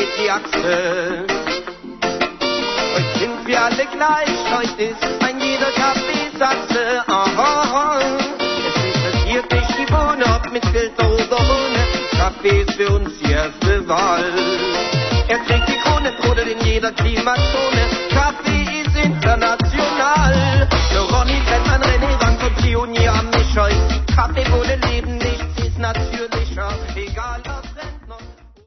hebt die Achse. Heute sind wir alle gleich, heute ist ein jeder Kaffeesatze. Aha, es interessiert mich die Bohne, ob mit Filter oder ohne. Kaffee ist für uns die erste Wahl. Er trägt die Krone, brodelt in jeder Klimazone. Kaffee ist international. Für Ronny Fettmann, René Rank und Pionier am Mischoi. Kaffee ohne Leben, nichts ist natürlich.